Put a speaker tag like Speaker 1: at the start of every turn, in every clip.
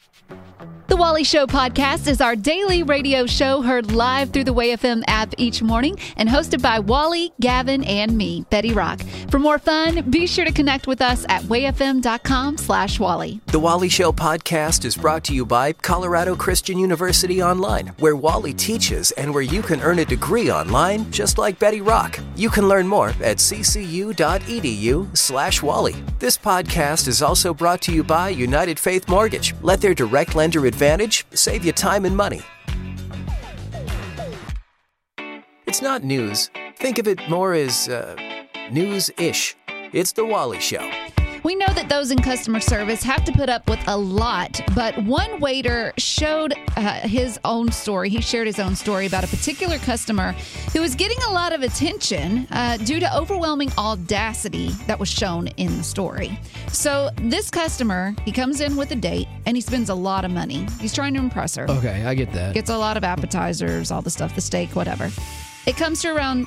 Speaker 1: The Wally Show podcast is our daily radio show heard live through the Way FM app each morning and hosted by Wally, Gavin, and me, Betty Rock. For more fun, be sure to connect with us at wayfm.com/Wally.
Speaker 2: The Wally Show podcast is brought to you by Colorado Christian University Online, where Wally teaches and where you can earn a degree online just like Betty Rock. You can learn more at ccu.edu/Wally. This podcast is also brought to you by United Faith Mortgage. Let their direct lender advantage save you time and money. It's not news. Think of it more as news-ish. It's The Wally Show.
Speaker 1: We know that those in customer service have to put up with a lot, but one waiter showed his own story. He shared his own story about a particular customer who was getting a lot of attention due to overwhelming audacity that was shown in the story. So this customer, he comes in with a date and he spends a lot of money. He's trying to impress her.
Speaker 3: Okay, I get that.
Speaker 1: Gets a lot of appetizers, all the stuff, the steak, whatever. It comes to around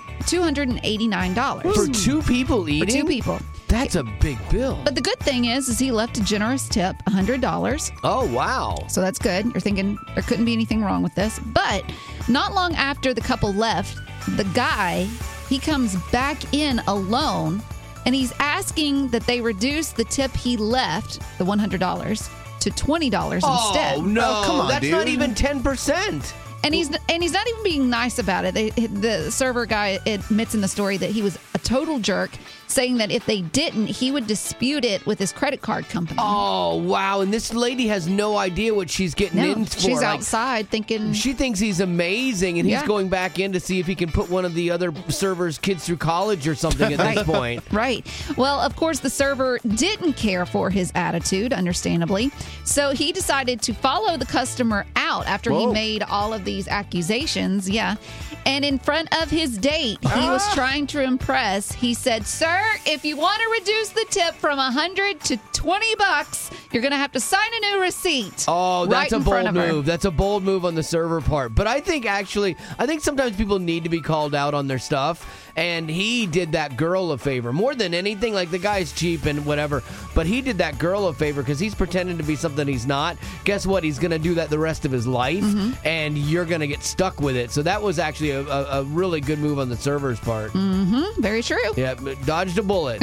Speaker 1: $289.
Speaker 3: For two people eating?
Speaker 1: For two people.
Speaker 3: That's a big bill.
Speaker 1: But the good thing is he left a generous tip, $100.
Speaker 3: Oh, wow.
Speaker 1: So that's good. You're thinking there couldn't be anything wrong with this. But not long after the couple left, the guy, he comes back in alone, and he's asking that they reduce the tip he left, the $100, to $20 instead.
Speaker 3: Oh, no.
Speaker 4: Come on,
Speaker 3: that's
Speaker 4: dude.
Speaker 3: not even 10%.
Speaker 1: And he's not even being nice about it. The server guy admits in the story that he was a total jerk, saying that if they didn't, he would dispute it with his credit card company.
Speaker 3: Oh, wow. And this lady has no idea what she's getting in for.
Speaker 1: She's outside thinking...
Speaker 3: She thinks he's amazing, and he's going back in to see if he can put one of the other server's kids through college or something at this point.
Speaker 1: Right. Well, of course, the server didn't care for his attitude, understandably. So he decided to follow the customer out after he made all of these accusations. Yeah. And in front of his date, he was trying to impress. He said, "Sir, if you want to reduce the tip from $100 to $20, you're going to have to sign a new receipt."
Speaker 3: Oh, that's
Speaker 1: right
Speaker 3: a bold move. That's a bold move on the server part. But I think sometimes people need to be called out on their stuff. And he did that girl a favor. More than anything, like the guy's cheap and whatever, but he did that girl a favor because he's pretending to be something he's not. Guess what? He's going to do that the rest of his life, and you're going to get stuck with it. So that was actually a really good move on the server's part.
Speaker 1: Mm-hmm. Very true.
Speaker 3: Yeah, dodged a bullet.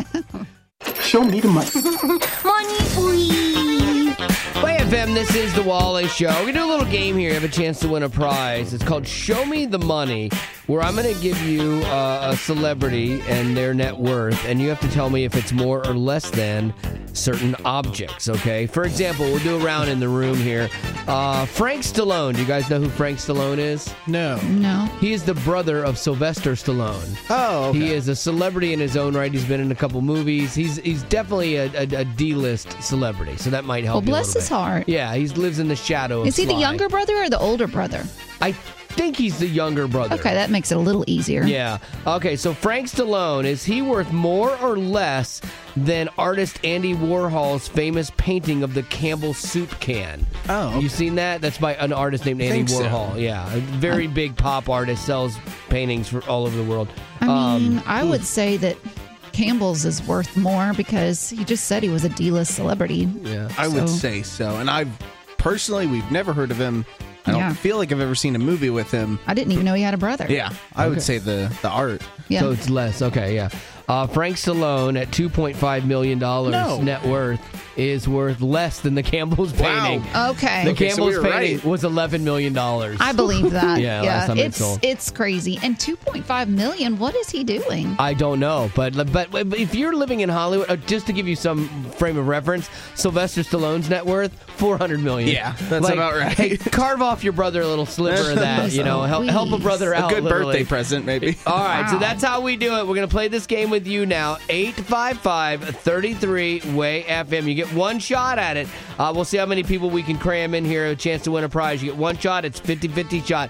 Speaker 4: Show me the money.
Speaker 5: Money, please.
Speaker 3: Way FM, this is the Wally Show. We're going to do a little game here. You have a chance to win a prize. It's called Show Me the Money, where I'm going to give you a celebrity and their net worth, and you have to tell me if it's more or less than certain objects, okay? For example, we'll do a round in the room here. Frank Stallone. Do you guys know who Frank Stallone is?
Speaker 4: No.
Speaker 3: He is the brother of Sylvester Stallone.
Speaker 4: Oh, okay.
Speaker 3: He is a celebrity in his own right. He's been in a couple movies. He's definitely a D-list celebrity, so that might help you a
Speaker 1: bless
Speaker 3: little
Speaker 1: his
Speaker 3: bit.
Speaker 1: heart.
Speaker 3: Yeah, he lives in the shadow of
Speaker 1: Is he the
Speaker 3: Sly.
Speaker 1: younger brother or the older brother?
Speaker 3: I think he's the younger brother.
Speaker 1: Okay, that makes it a little easier.
Speaker 3: Yeah. Okay, so Frank Stallone, is he worth more or less than artist Andy Warhol's famous painting of the Campbell soup can?
Speaker 4: Oh, okay.
Speaker 3: You seen that? That's by an artist named Andy Warhol. Yeah, a very big pop artist, sells paintings for all over the world.
Speaker 1: I mean, I would say that Campbell's is worth more because he just said he was a D-list celebrity.
Speaker 3: Yeah.
Speaker 4: I would say so. And we've never heard of him. I don't feel like I've ever seen a movie with him.
Speaker 1: I didn't even know he had a brother.
Speaker 4: Yeah, I would say the art.
Speaker 1: Yeah.
Speaker 3: So it's less. Okay, yeah. Frank Stallone at $2.5 million net worth is worth less than the Campbell's painting.
Speaker 1: Okay.
Speaker 3: The
Speaker 4: Okay, so
Speaker 3: Campbell's
Speaker 4: we were
Speaker 3: painting
Speaker 4: right.
Speaker 3: was $11 million.
Speaker 1: I believe that.
Speaker 3: Yeah, last time it sold.
Speaker 1: It's crazy. And $2.5 million, what is he doing?
Speaker 3: I don't know, but if you're living in Hollywood, just to give you some frame of reference, Sylvester Stallone's net worth $400 million.
Speaker 4: Yeah, that's about right.
Speaker 3: Hey, carve off your brother a little sliver of that. Help a brother out.
Speaker 4: A good
Speaker 3: literally.
Speaker 4: birthday present, maybe.
Speaker 3: All right, so
Speaker 1: Wow.
Speaker 3: that's how we do it. We're gonna play this game with you now. 855-33-WAY-FM. You get one shot at it. We'll see how many people we can cram in here. A chance to win a prize. You get one shot. It's 50-50 shot.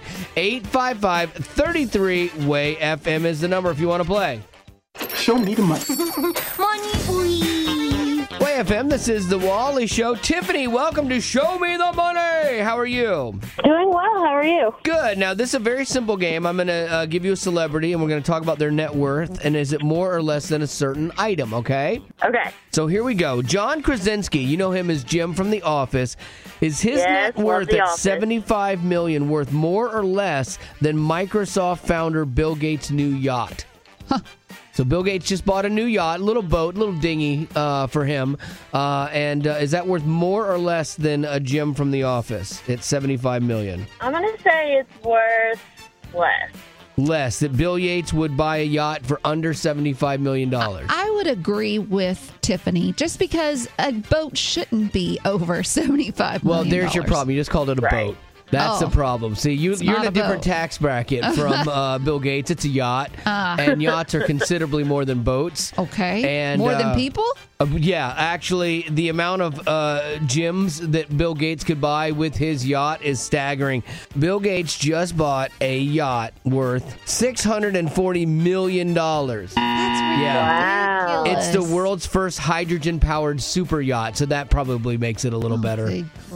Speaker 3: 855-33-WAY-FM is the number if you want to play.
Speaker 4: Show me the money.
Speaker 5: Money, please.
Speaker 3: Way WayFM, this is the Wally Show. Tiffany, welcome to Show Me the Money. How are you?
Speaker 6: Doing well. How are you?
Speaker 3: Good. Now, this is a very simple game. I'm going to give you a celebrity, and we're going to talk about their net worth, and is it more or less than a certain item, okay?
Speaker 6: Okay.
Speaker 3: So here we go. John Krasinski, you know him as Jim from The Office. Is his net worth at $75 million worth more or less than Microsoft founder Bill Gates' new yacht? Huh. So Bill Gates just bought a new yacht, little boat, little dinghy for him. And is that worth more or less than a Jim from The Office at $75 million?
Speaker 6: I'm going to say it's worth less.
Speaker 3: Less. That Bill Gates would buy a yacht for under $75 million.
Speaker 1: I would agree with Tiffany, just because a boat shouldn't be over $75 million.
Speaker 3: Well, there's your problem. You just called it a boat. That's the problem. See, you're in a different tax bracket from Bill Gates. It's a yacht, and yachts are considerably more than boats.
Speaker 1: Okay.
Speaker 3: And
Speaker 1: more than people?
Speaker 3: Yeah, actually, the amount of gyms that Bill Gates could buy with his yacht is staggering. Bill Gates just bought a yacht worth $640 million.
Speaker 1: That's ridiculous.
Speaker 6: Wow.
Speaker 3: It's the world's first hydrogen-powered super yacht, so that probably makes it a little better.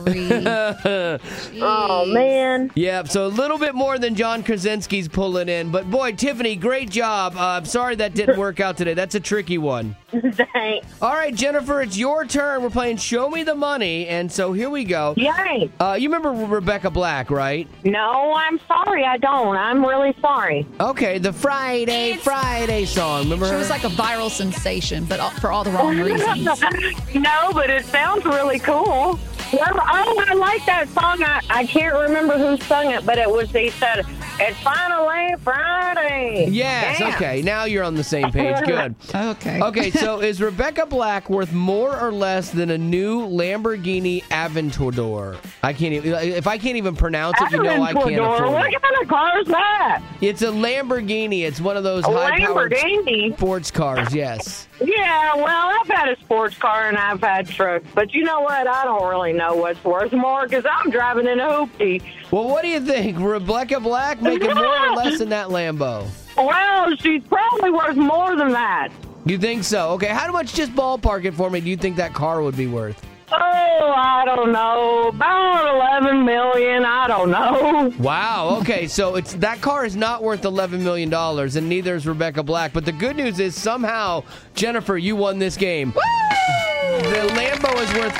Speaker 6: Oh, man.
Speaker 3: Yeah, so a little bit more than John Krasinski's pulling in. But, boy, Tiffany, great job. I'm sorry that didn't work out today. That's a tricky one.
Speaker 6: Thanks.
Speaker 3: All right, Jennifer, it's your turn. We're playing Show Me the Money, and so here we go.
Speaker 6: Yay.
Speaker 3: You remember Rebecca Black, right?
Speaker 6: No, I'm sorry. I don't. I'm really sorry.
Speaker 3: Okay, the Friday song. Remember her?
Speaker 1: She was like a viral sensation, but for all the wrong reasons.
Speaker 6: No, but it sounds really cool. I like that song. I can't remember who sung it, but he said, "It's finally Friday."
Speaker 3: Yes,
Speaker 6: Damn.
Speaker 3: okay. Now you're on the same page. Good.
Speaker 1: Okay.
Speaker 3: Okay, so is Rebecca Black worth more or less than a new Lamborghini Aventador? If I can't even pronounce it, you know I can't afford
Speaker 6: What
Speaker 3: it.
Speaker 6: kind of car is that?
Speaker 3: It's a Lamborghini. It's one of those
Speaker 6: A
Speaker 3: high-powered
Speaker 6: Lamborghini?
Speaker 3: sports cars, yes.
Speaker 6: Yeah, well, I've had a sports car and I've had trucks, but you know what? I don't really know what's worth more because I'm driving in a hoopty.
Speaker 3: Well, what do you think? Rebecca Black making more or less than that Lambo?
Speaker 6: Well, she's probably worth more than that.
Speaker 3: You think so? Okay, how much, just ballpark it for me, do you think that car would be worth?
Speaker 6: Oh, I don't know. About $11 million. I don't know.
Speaker 3: Wow. Okay, so that car is not worth $11 million, and neither is Rebecca Black. But the good news is somehow, Jennifer, you won this game. Woo! The Lambo is worth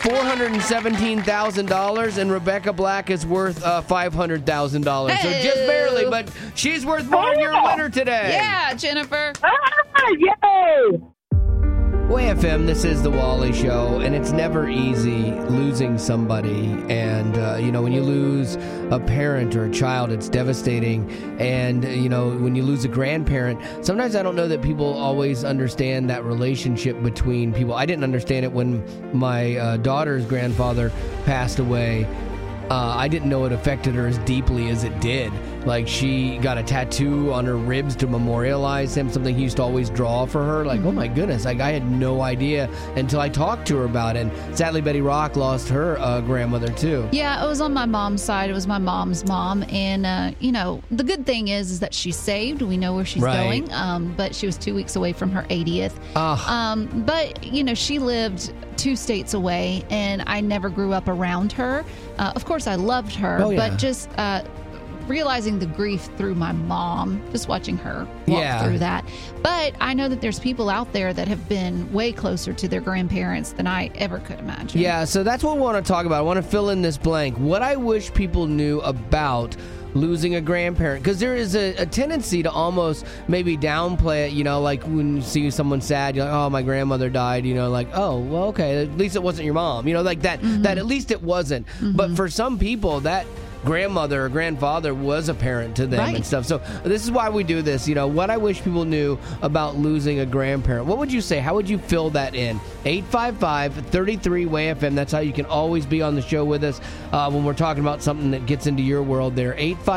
Speaker 3: $417,000, and Rebecca Black is worth $500,000.
Speaker 1: Hey.
Speaker 3: So just barely, but she's worth more. You're a winner today.
Speaker 1: Yeah, Jennifer.
Speaker 6: Yay!
Speaker 3: WayFM, this is the Wally Show, and it's never easy losing somebody. And, when you lose a parent or a child, it's devastating. And, when you lose a grandparent, sometimes I don't know that people always understand that relationship between people. I didn't understand it when my daughter's grandfather passed away. I didn't know it affected her as deeply as it did. Like, she got a tattoo on her ribs to memorialize him, something he used to always draw for her. Like, oh my goodness, I had no idea until I talked to her about it. And sadly, Betty Rock lost her grandmother too.
Speaker 1: Yeah, it was on my mom's side. It was my mom's mom. And, the good thing is that she's saved. We know where she's going. But she was 2 weeks away from her 80th. But, she lived 2 states away, and I never grew up around her. Of course, I loved her, but just realizing the grief through my mom, just watching her walk through that. But I know that there's people out there that have been way closer to their grandparents than I ever could imagine.
Speaker 3: Yeah, so that's what we want to talk about. I want to fill in this blank. What I wish people knew about losing a grandparent, because there is a tendency to almost maybe downplay it, like when you see someone sad, you're like, oh, my grandmother died, like, oh, well, okay, at least it wasn't your mom, like that, that at least it wasn't. But for some people, that grandmother or grandfather was a parent to them and stuff. So this is why we do this. What I wish people knew about losing a grandparent. What would you say? How would you fill that in? 855-33-WayFM. That's how you can always be on the show with us when we're talking about something that gets into your world there.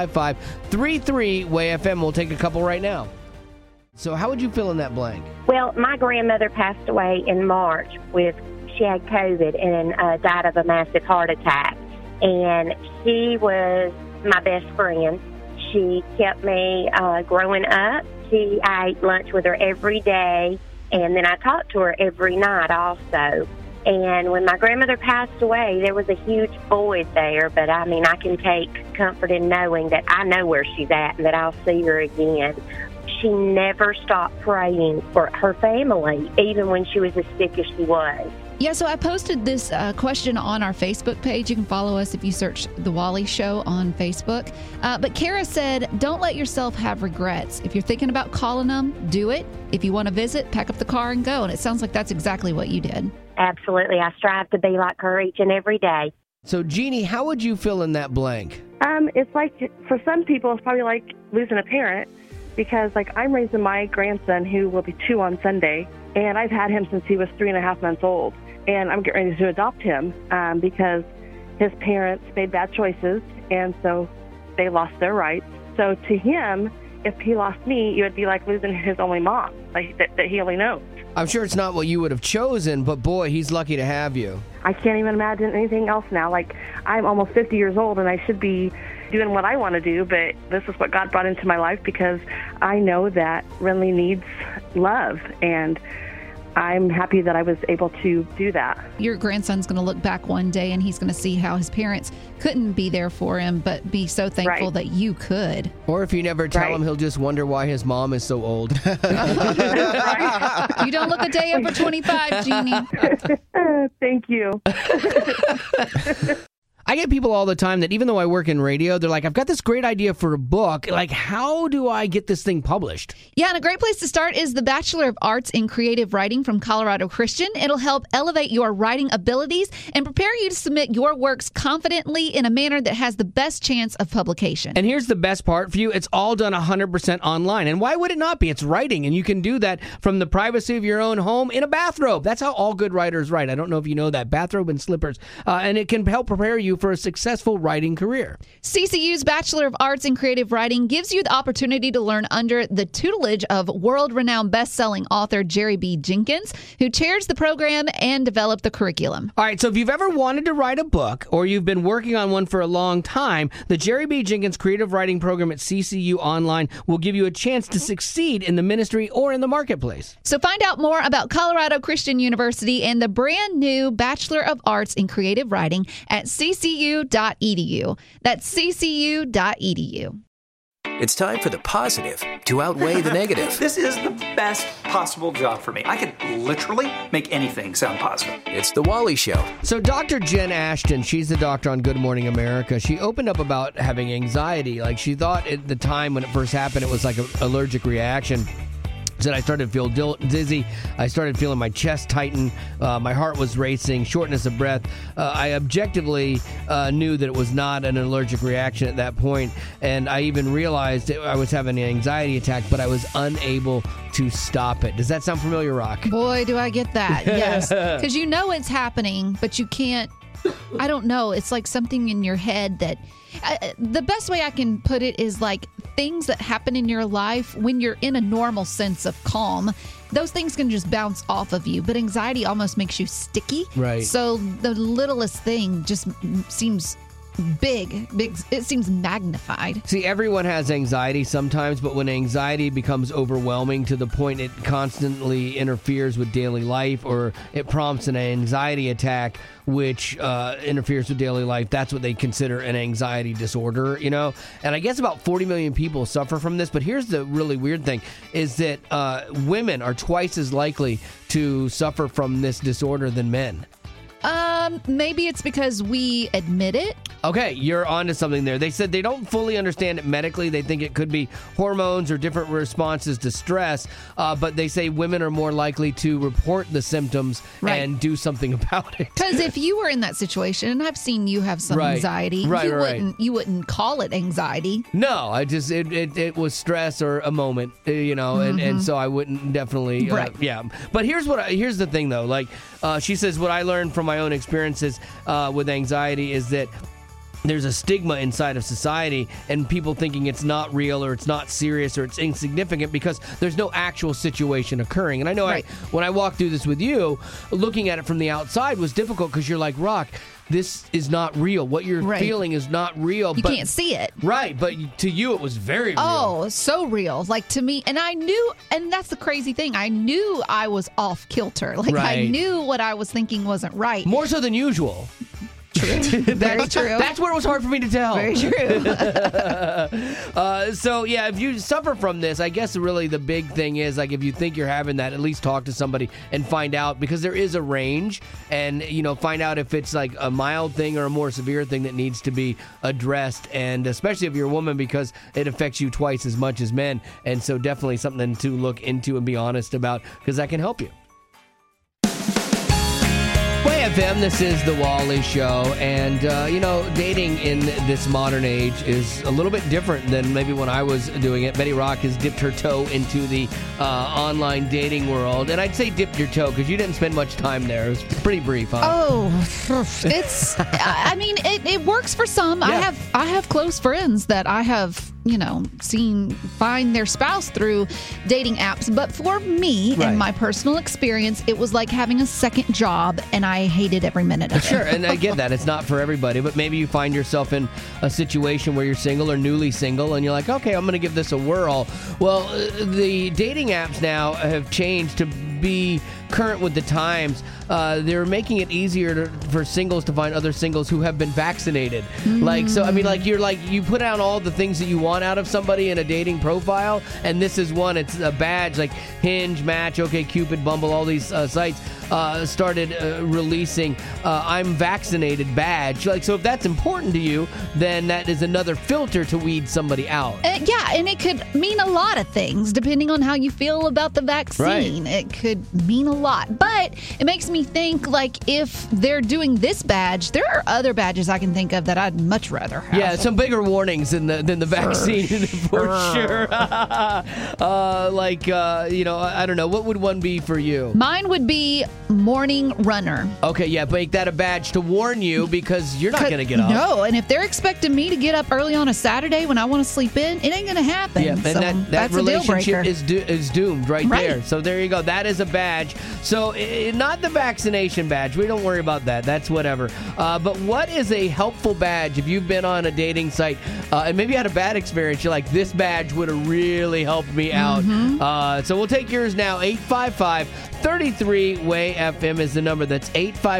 Speaker 3: 855-33-WayFM. We'll take a couple right now. So how would you fill in that blank?
Speaker 7: Well, my grandmother passed away in March she had COVID and died of a massive heart attack. And she was my best friend. She kept me growing up. I ate lunch with her every day, and then I talked to her every night also. And when my grandmother passed away, there was a huge void there. But, I mean, I can take comfort in knowing that I know where she's at and that I'll see her again. She never stopped praying for her family, even when she was as sick as she was.
Speaker 1: Yeah, so I posted this question on our Facebook page. You can follow us if you search The Wally Show on Facebook. But Kara said, don't let yourself have regrets. If you're thinking about calling them, do it. If you want to visit, pack up the car and go. And it sounds like that's exactly what you did.
Speaker 7: Absolutely. I strive to be like her each and every day.
Speaker 3: So, Jeannie, how would you fill in that blank?
Speaker 8: It's like, for some people, it's probably like losing a parent. Because, like, I'm raising my grandson, who will be 2 on Sunday, and I've had him since he was 3.5 months old. And I'm getting ready to adopt him because his parents made bad choices, and so they lost their rights. So to him, if he lost me, it would be like losing his only mom, like that he only knows.
Speaker 3: I'm sure it's not what you would have chosen, but boy, he's lucky to have you.
Speaker 8: I can't even imagine anything else now. Like, I'm almost 50 years old, and I should be doing what I want to do, but this is what God brought into my life because I know that Renly needs love, and I'm happy that I was able to do that.
Speaker 1: Your grandson's going to look back one day and he's going to see how his parents couldn't be there for him, but be so thankful that you could.
Speaker 3: Or if you never tell him, he'll just wonder why his mom is so old.
Speaker 1: You don't look a day over 25, Jeannie.
Speaker 8: Thank you.
Speaker 3: I get people all the time that even though I work in radio, they're like, I've got this great idea for a book. Like, how do I get this thing published?
Speaker 1: Yeah, and a great place to start is the Bachelor of Arts in Creative Writing from Colorado Christian. It'll help elevate your writing abilities and prepare you to submit your works confidently in a manner that has the best chance of publication.
Speaker 3: And here's the best part for you. It's all done 100% online. And why would it not be? It's writing, and you can do that from the privacy of your own home in a bathrobe. That's how all good writers write. I don't know if you know that. Bathrobe and slippers. And it can help prepare you for a successful writing career.
Speaker 1: CCU's Bachelor of Arts in Creative Writing gives you the opportunity to learn under the tutelage of world-renowned best-selling author Jerry B. Jenkins, who chairs the program and developed the curriculum.
Speaker 3: All right, so if you've ever wanted to write a book or you've been working on one for a long time, the Jerry B. Jenkins Creative Writing Program at CCU Online will give you a chance to succeed in the ministry or in the marketplace.
Speaker 1: So find out more about Colorado Christian University and the brand new Bachelor of Arts in Creative Writing at ccu.edu. That's ccu.edu.
Speaker 2: It's time for the positive to outweigh the negative.
Speaker 9: This is the best possible job for me. I could literally make anything sound positive.
Speaker 2: It's The Wally Show.
Speaker 3: So Dr. Jen Ashton, she's the doctor on Good Morning America. She opened up about having anxiety. Like, she thought at the time when it first happened, it was like an allergic reaction. Said I started to feel dizzy. I started feeling my chest tighten. My heart was racing, shortness of breath. I objectively knew that it was not an allergic reaction at that point, and I even realized I was having an anxiety attack, but I was unable to stop it. Does that sound familiar, Rock?
Speaker 1: Boy, do I get that. Yes, because you know it's happening, but you can't. I don't know. It's like something in your head that. The best way I can put it is like things that happen in your life when you're in a normal sense of calm. Those things can just bounce off of you, but anxiety almost makes you sticky.
Speaker 3: Right.
Speaker 1: So the littlest thing just seems big. It seems magnified.
Speaker 3: See, everyone has anxiety sometimes, but when anxiety becomes overwhelming to the point it constantly interferes with daily life, or it prompts an anxiety attack which interferes with daily life, that's what they consider an anxiety disorder, you know? And I guess about 40 million people suffer from this, but here's the really weird thing, is that women are twice as likely to suffer from this disorder than men.
Speaker 1: Maybe it's because we admit it.
Speaker 3: Okay, you're onto something there. They said they don't fully understand it medically. They think it could be hormones or different responses to stress, but they say women are more likely to report the symptoms and do something about it.
Speaker 1: Because if you were in that situation, and I've seen you have some anxiety, you wouldn't call it anxiety.
Speaker 3: No, I just it was stress or a moment, you know, and so I wouldn't definitely yeah. But here's the thing though, like she says, what I learned from my own experiences with anxiety is that there's a stigma inside of society and people thinking it's not real or it's not serious or it's insignificant because there's no actual situation occurring. And I know when I walked through this with you, looking at it from the outside was difficult because you're like, Rock, this is not real. What you're feeling is not real.
Speaker 1: You can't see it.
Speaker 3: Right, but to you it was very real.
Speaker 1: Oh, so real. Like to me, and I knew, and that's the crazy thing, I knew I was off kilter. Like I knew what I was thinking wasn't right.
Speaker 3: More so than usual.
Speaker 1: True. Very true.
Speaker 3: That's where it was hard for me to tell.
Speaker 1: Very true.
Speaker 3: So, yeah, if you suffer from this, I guess really the big thing is, like, if you think you're having that, at least talk to somebody and find out, because there is a range, and, you know, find out if it's, like, a mild thing or a more severe thing that needs to be addressed, and especially if you're a woman, because it affects you twice as much as men, and so definitely something to look into and be honest about, because that can help you. FM, this is the Wally Show, and, you know, dating in this modern age is a little bit different than maybe when I was doing it. Betty Rock has dipped her toe into the online dating world, and I'd say dipped your toe because you didn't spend much time there. It was pretty brief, huh?
Speaker 1: Oh, it's, I mean, it works for some. Yeah. I have close friends that I have, you know, seen find their spouse through dating apps, but for me and my personal experience, it was like having a second job, and I hated every minute of it.
Speaker 3: Sure, and I get that. It's not for everybody, but maybe you find yourself in a situation where you're single or newly single, and you're like, okay, I'm going to give this a whirl. Well, the dating apps now have changed to be current with the times. They're making it easier for singles to find other singles who have been vaccinated. Like, so, I mean, like, you put out all the things that you want out of somebody in a dating profile, and this is one. It's a badge, like Hinge, Match, OkCupid, Bumble, all these sites started releasing I'm vaccinated badge. Like, so if that's important to you, then that is another filter to weed somebody out.
Speaker 1: Yeah, and it could mean a lot of things depending on how you feel about the vaccine. Right. It could mean a lot, but it makes me think, like, if they're doing this badge, there are other badges I can think of that I'd much rather have.
Speaker 3: Yeah, some bigger warnings than the vaccine for sure. You know, I don't know. What would one be for you?
Speaker 1: Mine would be morning runner.
Speaker 3: Okay, yeah, make that a badge to warn you because you're not going to get up.
Speaker 1: No, and if they're expecting me to get up early on a Saturday when I want to sleep in, it ain't going to happen.
Speaker 3: Yeah, and
Speaker 1: so
Speaker 3: that relationship
Speaker 1: is
Speaker 3: doomed right there. So there you go. That is a badge. So not the vaccination badge. We don't worry about that. That's whatever. But what is a helpful badge if you've been on a dating site and maybe you had a bad experience? You're like, this badge would have really helped me out. So we'll take yours now. 855-33-WAY-FM is the number. That's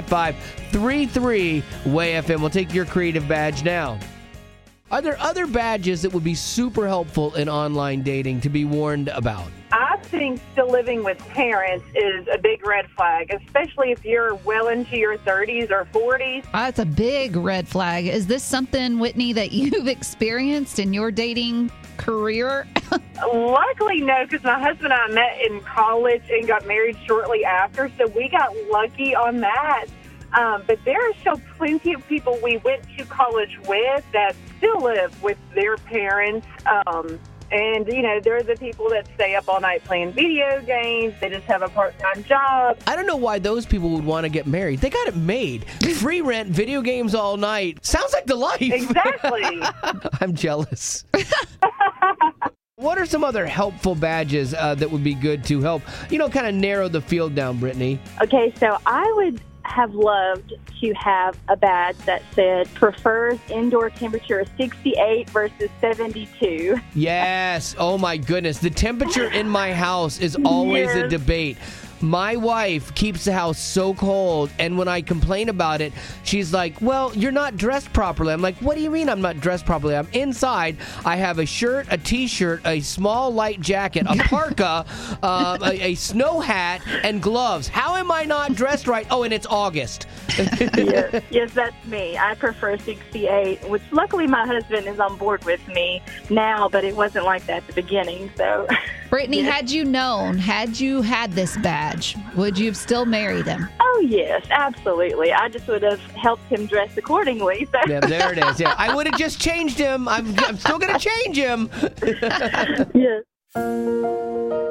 Speaker 3: 855-33-WAY-FM. We'll take your creative badge now. Are there other badges that would be super helpful in online dating to be warned about?
Speaker 6: I think still living with parents is a big red flag, especially if you're well into your 30s or 40s.
Speaker 1: That's a big red flag. Is this something, Whitney, that you've experienced in your dating career?
Speaker 6: Luckily, no, because my husband and I met in college and got married shortly after, so we got lucky on that. But there are still plenty of people we went to college with that still live with their parents. And, you know, they're the people that stay up all night playing video games. They just have a part-time job.
Speaker 3: I don't know why those people would want to get married. They got it made. Free rent, video games all night. Sounds like the life.
Speaker 6: Exactly.
Speaker 3: I'm jealous. What are some other helpful badges that would be good to help, you know, kind of narrow the field down, Brittany?
Speaker 10: Okay, so I would have loved to have a badge that said prefers indoor temperature of 68 versus 72.
Speaker 3: Yes. Oh, my goodness. The temperature in my house is always a debate. My wife keeps the house so cold, and when I complain about it, she's like, well, you're not dressed properly. I'm like, what do you mean I'm not dressed properly? I'm inside. I have a shirt, a T-shirt, a small light jacket, a parka, a snow hat, and gloves. How am I not dressed right? Oh, and it's August.
Speaker 10: Yes, that's me. I prefer 68, which luckily my husband is on board with me now, but it wasn't like that at the beginning. So,
Speaker 1: Brittany, had you known, had you had this badge, would you have still married him?
Speaker 10: Oh, yes, absolutely. I just would have helped him dress accordingly. So.
Speaker 3: Yeah, there it is. Yeah, I would have just changed him. I'm still going to change him.
Speaker 10: Yes.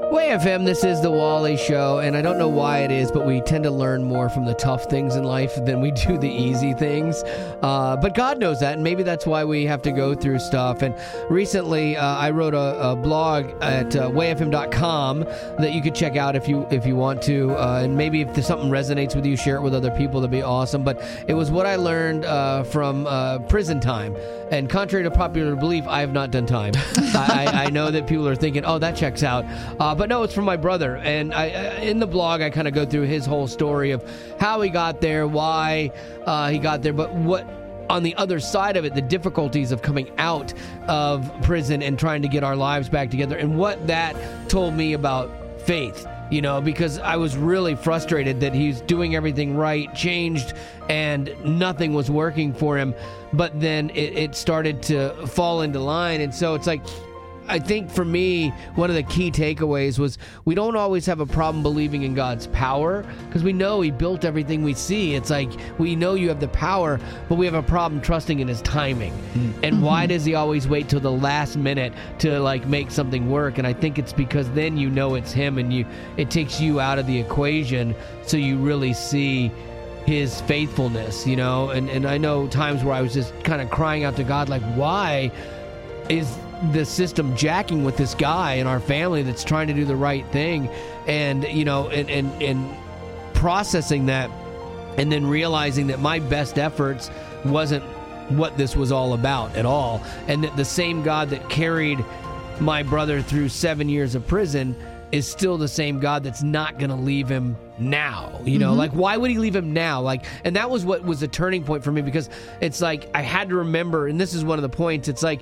Speaker 3: Way FM, this is the Wally Show, and I don't know why it is, but we tend to learn more from the tough things in life than we do the easy things. But God knows that, and maybe that's why we have to go through stuff. And recently, I wrote a blog at wayfm.com that you could check out if you want to, and maybe if something resonates with you, share it with other people. That'd be awesome. But it was what I learned from prison time. And contrary to popular belief, I have not done time. I know that people are thinking, oh, that checks out. But no, it's from my brother. And in the blog, I kind of go through his whole story of how he got there, why he got there, but what on the other side of it, the difficulties of coming out of prison and trying to get our lives back together, and what that told me about faith. You know, because I was really frustrated that he's doing everything right, changed, and nothing was working for him. But then it started to fall into line. And so it's like, I think for me, one of the key takeaways was we don't always have a problem believing in God's power because we know He built everything we see. It's like we know you have the power, but we have a problem trusting in His timing. And why does He always wait till the last minute to like make something work? And I think it's because then you know it's Him, and it takes you out of the equation, so you really see His faithfulness, you know. And I know times where I was just kind of crying out to God, like, why is the system jacking with this guy in our family that's trying to do the right thing? And you know, and processing that, and then realizing that my best efforts wasn't what this was all about at all, and that the same God that carried my brother through 7 years of prison is still the same God that's not going to leave him now. You know, like, why would He leave him now? Like, and that was what was a turning point for me, because it's like I had to remember, and this is one of the points, it's like,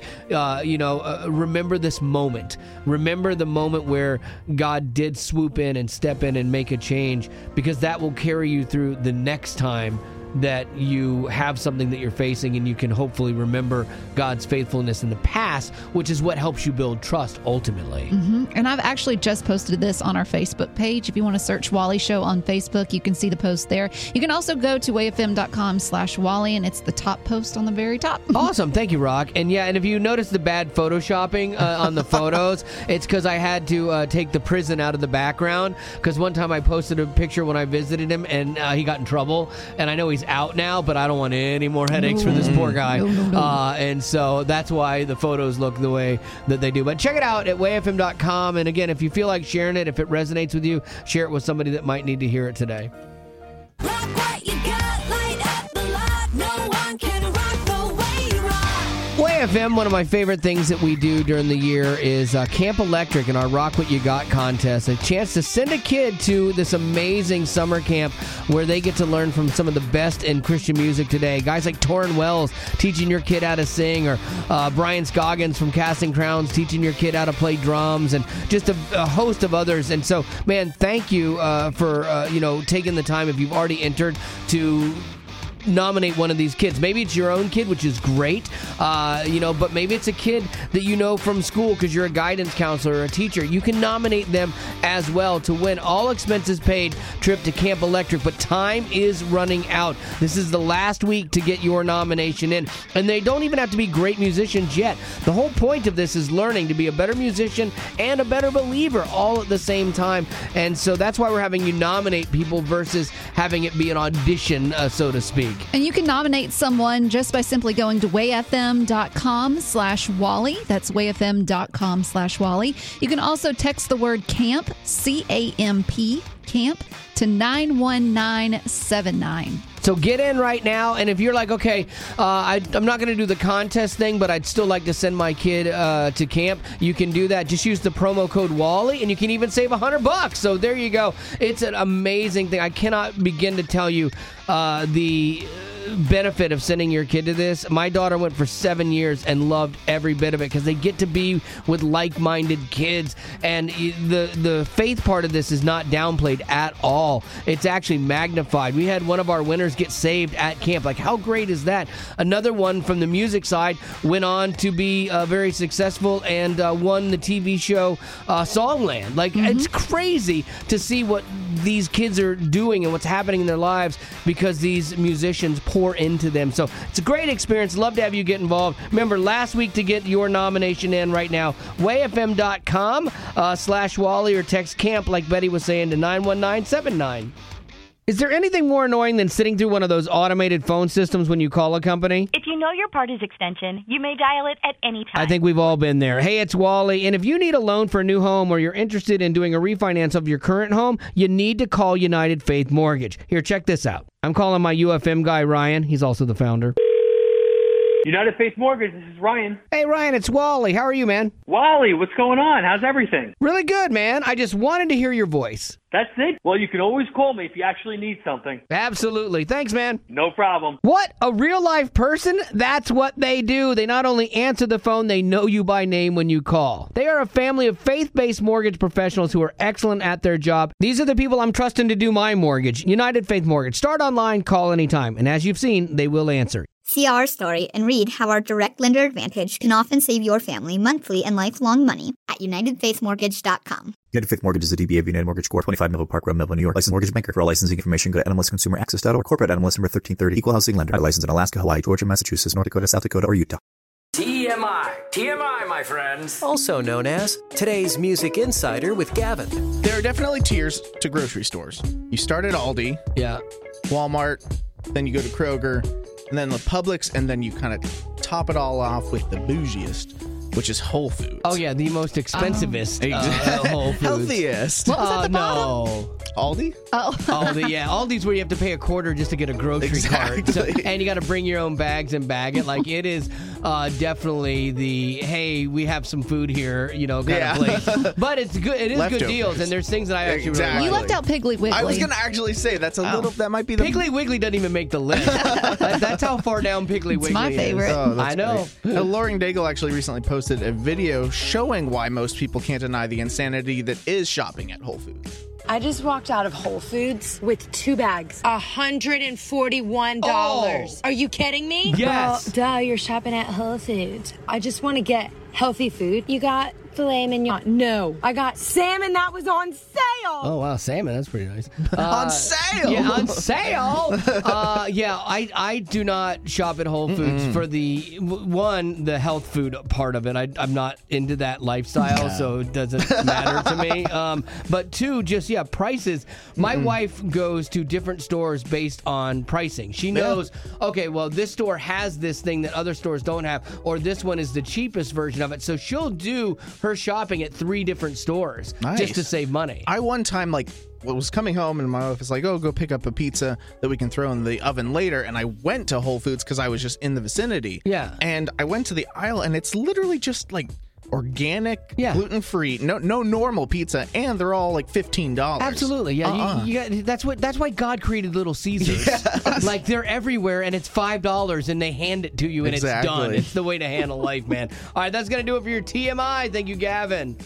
Speaker 3: remember this moment. Remember the moment where God did swoop in and step in and make a change, because that will carry you through the next time that you have something that you're facing, and you can hopefully remember God's faithfulness in the past, which is what helps you build trust ultimately.
Speaker 1: And I've actually just posted this on our Facebook page. If you want to search Wally Show on Facebook, you can see the post there. You can also go to wayfm.com/Wally, and it's the top post on the very top.
Speaker 3: Awesome. Thank you, Rock. And yeah, and if you notice the bad photoshopping on the photos, it's because I had to take the prison out of the background, because one time I posted a picture when I visited him, and he got in trouble, and I know he's out now, but I don't want any more headaches for this poor guy. And so that's why the photos look the way that they do. But check it out at wayfm.com. And again, if you feel like sharing it, if it resonates with you, share it with somebody that might need to hear it today.
Speaker 11: Rock what you got, light up the lot. No one can rock the way you rock.
Speaker 3: Way FM, one of my favorite things that we do during the year is Camp Electric and our Rock What You Got contest. A chance to send a kid to this amazing summer camp where they get to learn from some of the best in Christian music today. Guys like Torrin Wells teaching your kid how to sing, or Brian Scoggins from Casting Crowns teaching your kid how to play drums, and just a host of others. And so, man, thank you for taking the time, if you've already entered, to nominate one of these kids. Maybe it's your own kid, which is great, but maybe it's a kid that you know from school because you're a guidance counselor or a teacher. You can nominate them as well to win all expenses paid trip to Camp Electric, but time is running out. This is the last week to get your nomination in, and they don't even have to be great musicians yet. The whole point of this is learning to be a better musician and a better believer all at the same time, and so that's why we're having you nominate people versus having it be an audition, so to speak.
Speaker 1: And you can nominate someone just by simply going to wayfm.com/Wally. That's wayfm.com/Wally. You can also text the word CAMP, C-A-M-P, CAMP, to 91979.
Speaker 3: So get in right now, and if you're like, okay, I'm not going to do the contest thing, but I'd still like to send my kid to camp, you can do that. Just use the promo code Wally, and you can even save $100. So there you go. It's an amazing thing. I cannot begin to tell you the benefit of sending your kid to this. My daughter went for 7 years and loved every bit of it because they get to be with like-minded kids, and the faith part of this is not downplayed at all. It's actually magnified. We had one of our winners get saved at camp. Like, how great is that? Another one from the music side went on to be very successful and won the TV show Songland. Like, it's crazy to see what these kids are doing and what's happening in their lives because these musicians pour into them. So it's a great experience. Love to have you get involved. Remember, last week to get your nomination in right now, wayfm.com/Wally or text CAMP, like Betty was saying, to 91979. Is there anything more annoying than sitting through one of those automated phone systems when you call a company?
Speaker 12: If you know your party's extension, you may dial it at any time.
Speaker 3: I think we've all been there. Hey, it's Wally, and if you need a loan for a new home or you're interested in doing a refinance of your current home, you need to call United Faith Mortgage. Here, check this out. I'm calling my UFM guy, Ryan. He's also the founder.
Speaker 13: United Faith Mortgage, this is Ryan.
Speaker 3: Hey, Ryan, it's Wally. How are you, man?
Speaker 13: Wally, what's going on? How's everything?
Speaker 3: Really good, man. I just wanted to hear your voice.
Speaker 13: That's it? Well, you can always call me if you actually need something.
Speaker 3: Absolutely. Thanks, man.
Speaker 13: No problem.
Speaker 3: What? A real-life person? That's what they do. They not only answer the phone, they know you by name when you call. They are a family of faith-based mortgage professionals who are excellent at their job. These are the people I'm trusting to do my mortgage. United Faith Mortgage. Start online, call anytime. And as you've seen, they will answer.
Speaker 14: See our story and read how our direct lender advantage can often save your family monthly and lifelong money at UnitedFaithMortgage.com.
Speaker 15: United Faith Mortgage is a DBA of United Mortgage Corp. 25 Melville Park Road, Melville, New York. Licensed mortgage banker. For all licensing information, go to NMLSConsumerAccess.org. Corporate NMLS number 1330. Equal housing lender. Licensed in Alaska, Hawaii, Georgia, Massachusetts, North Dakota, South Dakota, or Utah.
Speaker 2: TMI, my friends. Also known as today's Music Insider with Gavin.
Speaker 4: There are definitely tiers to grocery stores. You start at Aldi, Walmart, then you go to Kroger, and then the Publix, and then you kind of top it all off with the bougiest, which is Whole Foods.
Speaker 3: Oh, yeah, the most expensivest Whole Foods.
Speaker 4: Healthiest.
Speaker 1: What was at the bottom?
Speaker 3: No.
Speaker 4: Aldi?
Speaker 1: Oh.
Speaker 3: Aldi, yeah. Aldi's where you have to pay $0.25 just to get a grocery cart. So, and you got to bring your own bags and bag it. Like, it is definitely the, hey, we have some food here, kind of place. But it's good. It is
Speaker 4: Leftovers.
Speaker 3: good deals, and there's things that I actually really like.
Speaker 1: You left out Piggly Wiggly.
Speaker 4: I was going to actually say, that's a little, that might be the...
Speaker 3: Piggly Wiggly doesn't even make the list. That's how far down Piggly Wiggly is.
Speaker 1: my favorite.
Speaker 4: Oh,
Speaker 3: I know.
Speaker 4: Lauren Daigle actually recently posted a video showing why most people can't deny the insanity that is shopping at Whole Foods.
Speaker 16: I just walked out of Whole Foods with 2 bags. $141.
Speaker 3: Oh.
Speaker 16: Are you kidding me?
Speaker 3: Yes.
Speaker 16: Well, duh, you're shopping at Whole Foods. I just want to get healthy food. You got filet mignon? No. I got salmon that was on sale.
Speaker 3: Oh, wow, salmon. That's pretty nice.
Speaker 4: On sale?
Speaker 3: Yeah, on sale. I do not shop at Whole Foods for the health food part of it. I'm not into that lifestyle, so it doesn't matter to me. But 2, just, prices. My wife goes to different stores based on pricing. She knows, okay, well, this store has this thing that other stores don't have, or this one is the cheapest version of it. So she'll do her shopping at 3 different stores just to save money.
Speaker 4: I one time was coming home and my wife was like, oh, go pick up a pizza that we can throw in the oven later. And I went to Whole Foods because I was just in the vicinity. Yeah. And I went to the aisle and it's literally just like organic, gluten-free, no normal pizza, and they're all like $15.
Speaker 3: Absolutely, yeah. You got, that's why God created Little Caesars. Yes. Like, they're everywhere, and it's $5, and they hand it to you, and it's done. It's the way to handle life, man. All right, that's gonna do it for your TMI. Thank you, Gavin.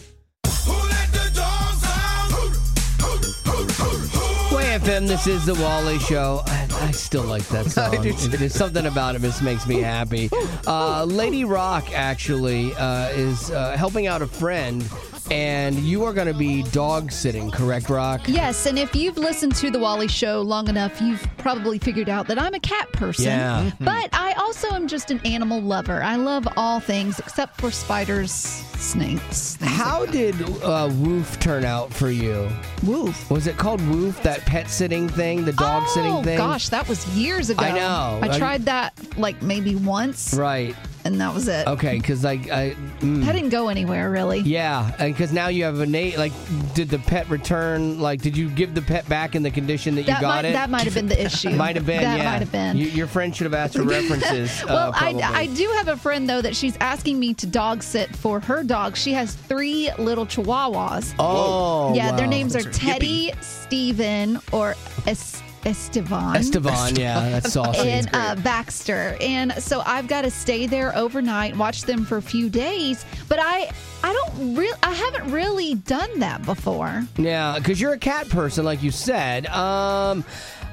Speaker 3: WayFM, this is the Wally Show. I still like that song. There's something about it that makes me happy. Lady Rock actually is helping out a friend, and you are going to be dog sitting, correct, Rock?
Speaker 1: Yes, and if you've listened to the Wally Show long enough, you've probably figured out that I'm a cat person.
Speaker 3: Yeah.
Speaker 1: But I also am just an animal lover. I love all things except for spiders, snakes.
Speaker 3: How did Woof turn out for you?
Speaker 1: Woof?
Speaker 3: Was it called Woof, that pet sitting thing, the dog sitting thing?
Speaker 1: Oh, gosh, that was years ago.
Speaker 3: I know.
Speaker 1: I tried that maybe once.
Speaker 3: Right.
Speaker 1: And that was it.
Speaker 3: Okay, because I
Speaker 1: that didn't go anywhere, really.
Speaker 3: Yeah, because now you have did the pet return? Did you give the pet back in the condition that you got it?
Speaker 1: That might have been the issue.
Speaker 3: Might have been,
Speaker 1: That might have been.
Speaker 3: Your friend should have asked for references.
Speaker 1: Well, I do have a friend, though, that she's asking me to dog sit for her dog. She has 3 little chihuahuas.
Speaker 3: Oh,
Speaker 1: yeah,
Speaker 3: wow.
Speaker 1: their names are Teddy, Steven, or Estevan,
Speaker 3: yeah, that's saucy.
Speaker 1: And Baxter. And so I've got to stay there overnight, watch them for a few days. But I haven't really done that before.
Speaker 3: Yeah, because you're a cat person, like you said.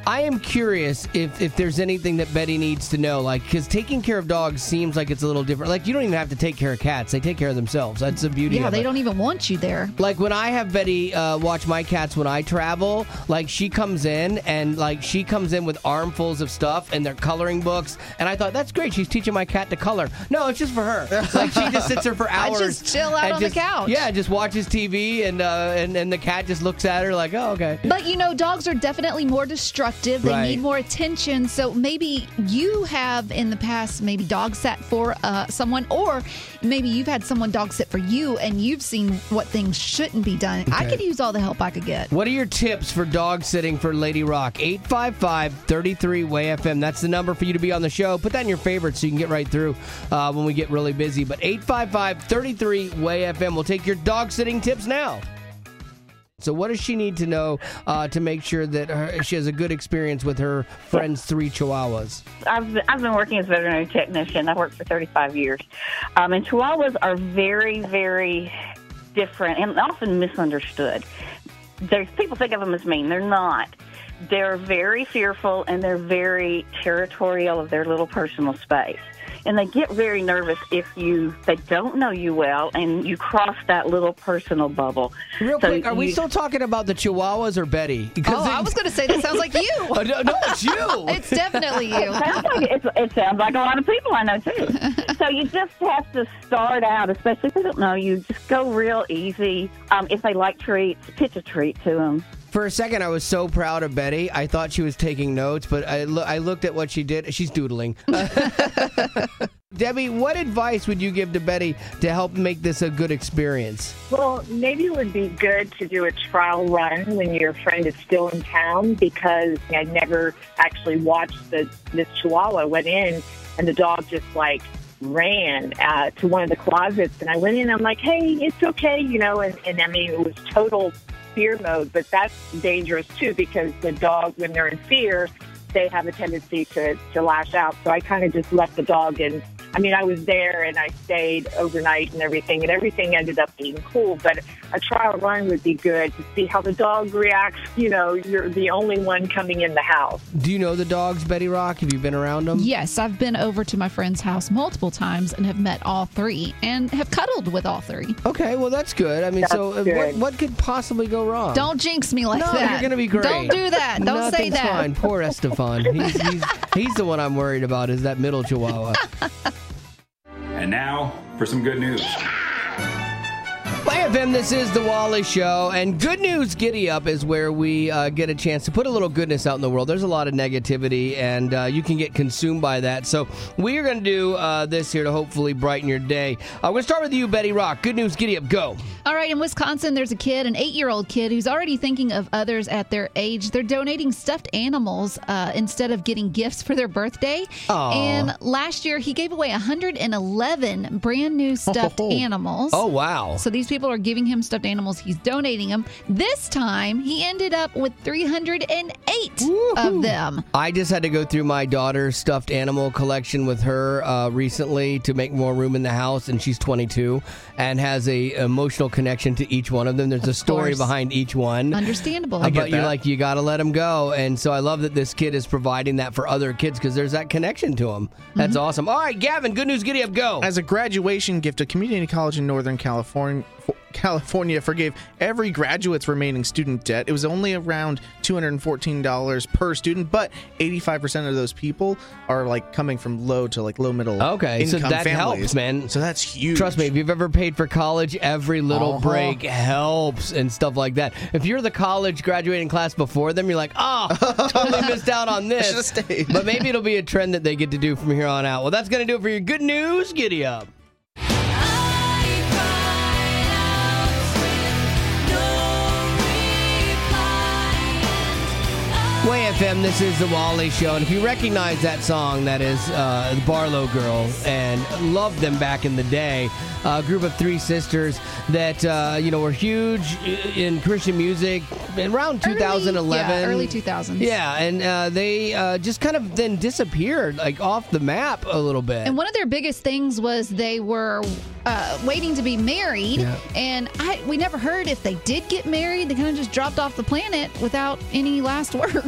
Speaker 3: I am curious if there's anything that Betty needs to know, like, because taking care of dogs seems like it's a little different. Like, you don't even have to take care of cats. They take care of themselves. That's the beauty of it.
Speaker 1: Yeah, they don't even want you there.
Speaker 3: Like, when I have Betty watch my cats when I travel, like, she comes in with armfuls of stuff and their coloring books, and I thought, that's great. She's teaching my cat to color. No, it's just for her. Like, she just sits there for hours.
Speaker 1: I just chill out on the couch.
Speaker 3: Yeah, just watches TV, and the cat just looks at her like, oh, okay.
Speaker 1: But, dogs are definitely more destructive. They need more attention. So maybe you have in the past maybe dog sat for someone, or maybe you've had someone dog sit for you and you've seen what things shouldn't be done. Okay. I could use all the help I could get.
Speaker 3: What are your tips for dog sitting for Lady Rock? 855-33-WAY-FM. That's the number for you to be on the show. Put that in your favorites so you can get right through when we get really busy. But 855-33-WAY-FM. We'll take your dog sitting tips now. So what does she need to know to make sure that she has a good experience with her friend's 3 Chihuahuas?
Speaker 17: I've been working as a veterinary technician. I've worked for 35 years. And Chihuahuas are very, very different and often misunderstood. People think of them as mean. They're not. They're very fearful, and they're very territorial of their little personal space. And they get very nervous if they don't know you well and you cross that little personal bubble.
Speaker 3: Real quick, are we still talking about the Chihuahuas or Betty?
Speaker 1: I was going to say, that sounds like you.
Speaker 3: No, it's you.
Speaker 1: It's definitely you.
Speaker 17: It sounds like a lot of people I know, too. So you just have to start out, especially if they don't know you, just go real easy. If they like treats, pitch a treat to them.
Speaker 3: For a second, I was so proud of Betty. I thought she was taking notes, but I looked at what she did. She's doodling. Debbie, what advice would you give to Betty to help make this a good experience?
Speaker 18: Well, maybe it would be good to do a trial run when your friend is still in town, because I never actually watched this Chihuahua. Went in, and the dog just, ran to one of the closets. And I went in, I'm like, hey, it's okay, and I mean, it was total fear mode, but that's dangerous too, because the dog, when they're in fear, they have a tendency to lash out. So I kind of just left the dog, and I was there and I stayed overnight and everything ended up being cool. But a trial run would be good to see how the dog reacts. You're the only one coming in the house.
Speaker 3: Do you know the dogs, Betty Rock? Have you been around them?
Speaker 1: Yes, I've been over to my friend's house multiple times and have met all 3 and have cuddled with all 3.
Speaker 3: Okay, well, that's good. What could possibly go wrong?
Speaker 1: Don't jinx me like that.
Speaker 3: No, you're going to be great.
Speaker 1: Don't do that. Don't say that.
Speaker 3: Fine. Poor Estefan. He's the one I'm worried about, is that middle Chihuahua.
Speaker 19: And now for some good news.
Speaker 3: YFM, this is The Wally Show, and Good News Giddy Up is where we get a chance to put a little goodness out in the world. There's a lot of negativity, and you can get consumed by that. So we are going to do this here to hopefully brighten your day. We're going to start with you, Betty Rock. Good News Giddy Up, go.
Speaker 1: All right, in Wisconsin, there's a kid, an 8-year-old kid, who's already thinking of others at their age. They're donating stuffed animals instead of getting gifts for their birthday.
Speaker 3: Aww.
Speaker 1: And last year, he gave away 111 brand new stuffed animals.
Speaker 3: Oh, wow.
Speaker 1: So these people are giving him stuffed animals. He's donating them. This time, he ended up with 308 of them.
Speaker 3: I just had to go through my daughter's stuffed animal collection with her recently to make more room in the house, and she's 22 and has a emotional connection to each one of them. There's a story behind each one.
Speaker 1: Understandable.
Speaker 3: But you're like, you got to let them go. And so I love that this kid is providing that for other kids, because there's that connection to them. That's awesome. All right, Gavin, Good News Giddy Up, go.
Speaker 4: As a graduation gift, a community college in Northern California forgave every graduate's remaining student debt. It was only around $214 per student, but 85% of those people are coming from low to low middle income
Speaker 3: so that
Speaker 4: families.
Speaker 3: Helps, man.
Speaker 4: So that's huge.
Speaker 3: Trust me, if you've ever paid for college, every little break helps and stuff like that. If you're the college graduating class before them, you're like, totally missed out on this.
Speaker 4: I should have stayed.
Speaker 3: But maybe it'll be a trend that they get to do from here on out. Well, that's going to do it for your Good News Giddy Up. YFM, this is The Wally Show, and if you recognize that song, that is the Barlow Girl, and loved them back in the day, a group of 3 sisters that, were huge in Christian music around 2011.
Speaker 1: Early 2000s.
Speaker 3: Yeah, and they just kind of then disappeared, off the map a little bit.
Speaker 1: And one of their biggest things was they were waiting to be married, and we never heard if they did get married. They kind of just dropped off the planet without any last words.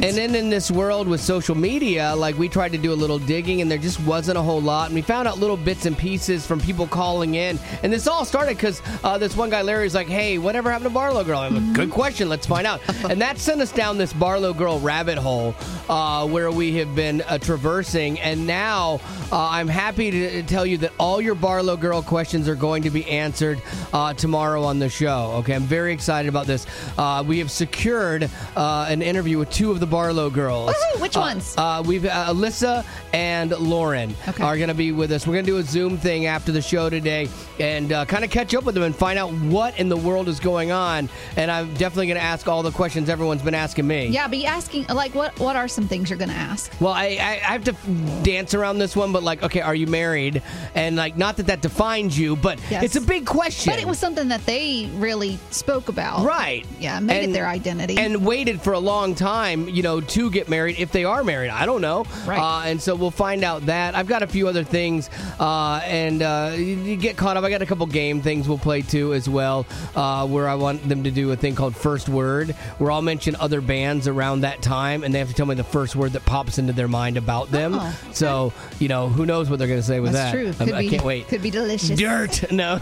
Speaker 3: And then in this world with social media, like we tried to do a little digging and there just wasn't a whole lot. And we found out little bits and pieces from people calling in. And this all started because this one guy, Larry, was like, hey, whatever happened to Barlow Girl? I'm like, good question. Let's find out. And that sent us down this Barlow Girl rabbit hole where we have been traversing. And now I'm happy to tell you that all your Barlow Girl questions are going to be answered tomorrow on the show. Okay, I'm very excited about this. We have secured an interview with two of the Barlow Girls.
Speaker 1: Woohoo! Which ones?
Speaker 3: We've Alyssa and Lauren are going to be with us. We're going to do a Zoom thing after the show today and kind of catch up with them and find out what in the world is going on. And I'm definitely going to ask all the questions everyone's been asking me.
Speaker 1: Yeah, be asking, like, what are some things you're going to ask?
Speaker 3: Well, I have to dance around this one, but like, okay, are you married? And like, not that defines you, but it's a big question.
Speaker 1: But it was something that they really spoke about.
Speaker 3: Right.
Speaker 1: Yeah, made it their identity.
Speaker 3: And waited for a long time, to get married if they are married. I don't know.
Speaker 1: Right.
Speaker 3: And so we'll find out that. I've got a few other things, and you get caught up. I got a couple game things we'll play too as well, where I want them to do a thing called First Word, where I'll mention other bands around that time, and they have to tell me the first word that pops into their mind about them.
Speaker 1: Oh, okay.
Speaker 3: So, who knows what they're going to say with
Speaker 1: That's
Speaker 3: that.
Speaker 1: true.
Speaker 3: I can't wait.
Speaker 1: Could be delicious.
Speaker 3: Dirt. No.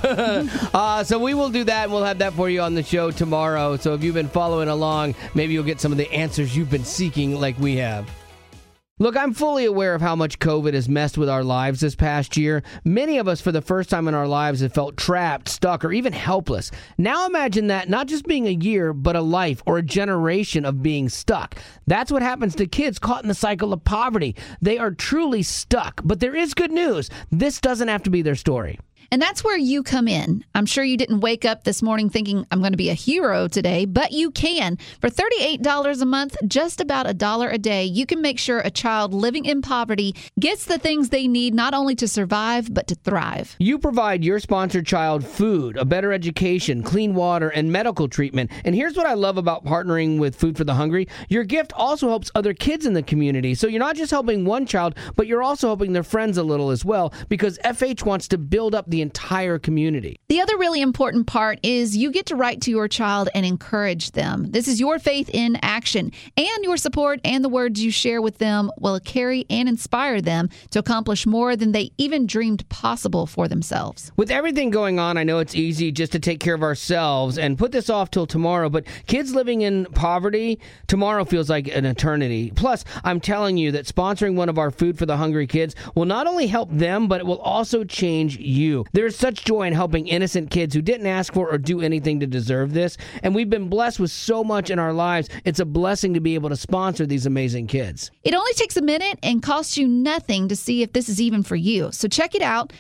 Speaker 3: So we will do that, and we'll have that for you on the show tomorrow. So if you've been following along, maybe you'll get some of the answers you've been seeking like we have. Look, I'm fully aware of how much COVID has messed with our lives this past year. Many of us, for the first time in our lives, have felt trapped, stuck, or even helpless. Now imagine that not just being a year, but a life or a generation of being stuck. That's what happens to kids caught in the cycle of poverty. They are truly stuck. But there is good news. This doesn't have to be their story.
Speaker 1: And that's where you come in. I'm sure you didn't wake up this morning thinking, I'm going to be a hero today, but you can. For $38 a month, just about $1 a day, you can make sure a child living in poverty gets the things they need not only to survive, but to thrive.
Speaker 3: You provide your sponsored child food, a better education, clean water, and medical treatment. And here's what I love about partnering with Food for the Hungry. Your gift also helps other kids in the community. So you're not just helping one child, but you're also helping their friends a little as well, because FH wants to build up the entire community.
Speaker 1: The other really important part is you get to write to your child and encourage them. This is your faith in action, and your support and the words you share with them will carry and inspire them to accomplish more than they even dreamed possible for themselves.
Speaker 3: With everything going on, I know it's easy just to take care of ourselves and put this off till tomorrow, but kids living in poverty, tomorrow feels like an eternity. Plus, I'm telling you that sponsoring one of our Food for the Hungry kids will not only help them, but it will also change you. There is such joy in helping innocent kids who didn't ask for or do anything to deserve this, and we've been blessed with so much in our lives. It's a blessing to be able to sponsor these amazing kids.
Speaker 1: It only takes a minute and costs you nothing to see if this is even for you. So check it out,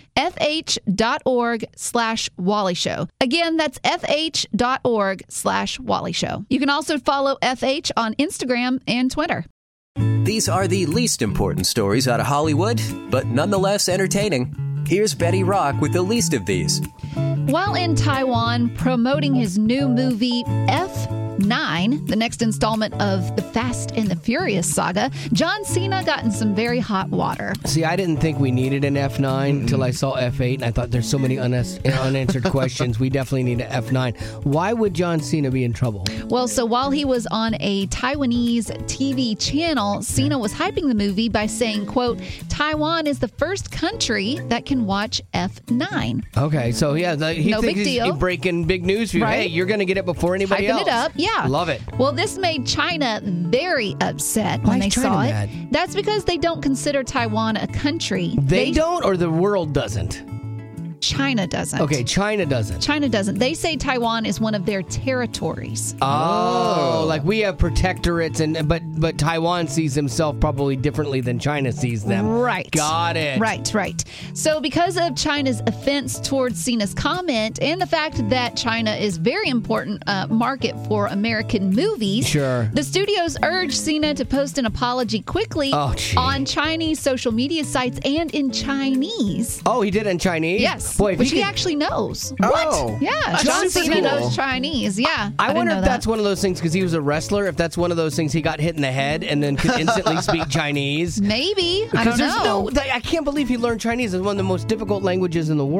Speaker 1: fh.org/Wally Show. Again, that's fh.org/Wally Show. You can also follow FH on Instagram and Twitter.
Speaker 2: These are the least important stories out of Hollywood, but nonetheless entertaining. Here's Betty Rock with the least of these.
Speaker 1: While in Taiwan promoting his new movie F9, the next installment of the Fast and the Furious saga, John Cena got in some very hot water.
Speaker 3: See, I didn't think we needed an F9 until I saw F8, and I thought there's so many unanswered questions. We definitely need an F9. Why would John Cena be in trouble?
Speaker 1: Well, so while he was on a Taiwanese TV channel, Cena was hyping the movie by saying, quote, Taiwan is the first country that can watch F9.
Speaker 3: Okay, so yeah, he
Speaker 1: no
Speaker 3: thinks
Speaker 1: big
Speaker 3: he's
Speaker 1: deal.
Speaker 3: breaking big news for you.
Speaker 1: Right?
Speaker 3: Hey, you're going to get it before anybody
Speaker 1: Hyping
Speaker 3: else.
Speaker 1: it up, yeah.
Speaker 3: Love it.
Speaker 1: Well, this made China very upset
Speaker 3: Why
Speaker 1: when
Speaker 3: is
Speaker 1: they
Speaker 3: China
Speaker 1: saw
Speaker 3: mad?
Speaker 1: it. That's because they don't consider Taiwan a country.
Speaker 3: They don't, or the world doesn't?
Speaker 1: China doesn't.
Speaker 3: Okay, China doesn't.
Speaker 1: China doesn't. They say Taiwan is one of their territories.
Speaker 3: Oh, like we have protectorates, but Taiwan sees himself probably differently than China sees them.
Speaker 1: Right.
Speaker 3: Got it.
Speaker 1: Right. So because of China's offense towards Cena's comment and the fact that China is very important market for American movies,
Speaker 3: sure,
Speaker 1: the studios urged Cena to post an apology quickly on Chinese social media sites and in Chinese.
Speaker 3: Oh, he did it in Chinese?
Speaker 1: Yes.
Speaker 3: Boy,
Speaker 1: which he actually knows.
Speaker 3: What?
Speaker 1: Yeah, John Cena knows Chinese. Yeah.
Speaker 3: I wonder if
Speaker 1: didn't know
Speaker 3: that's one of those things, because he was a wrestler, if that's one of those things he got hit in the head and then could instantly speak Chinese.
Speaker 1: Maybe. I
Speaker 3: Because
Speaker 1: don't know.
Speaker 3: I can't believe he learned Chinese. It's one of the most difficult languages in the world.